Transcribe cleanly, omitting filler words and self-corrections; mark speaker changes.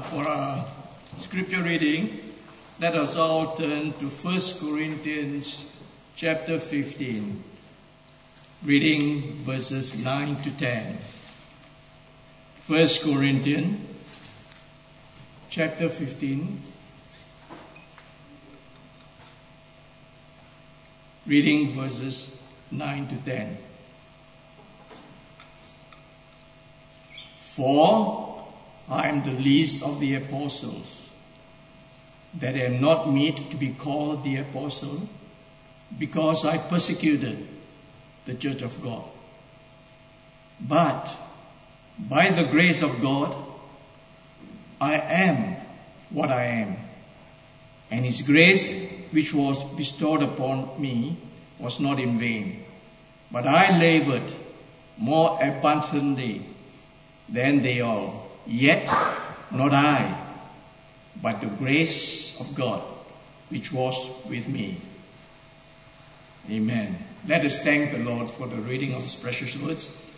Speaker 1: For our scripture reading, let us all turn to 1 Corinthians chapter 15, reading verses 9 to 10. 1 Corinthians chapter 15, reading verses 9 to 10. For I am the least of the apostles, that I am not meet to be called the apostle, because I persecuted the church of God. But by the grace of God, I am what I am. And his grace, which was bestowed upon me, was not in vain. But I labored more abundantly than they all. Yet not I, but the grace of God, which was with me. Amen. Let us thank the Lord for the reading of his precious words.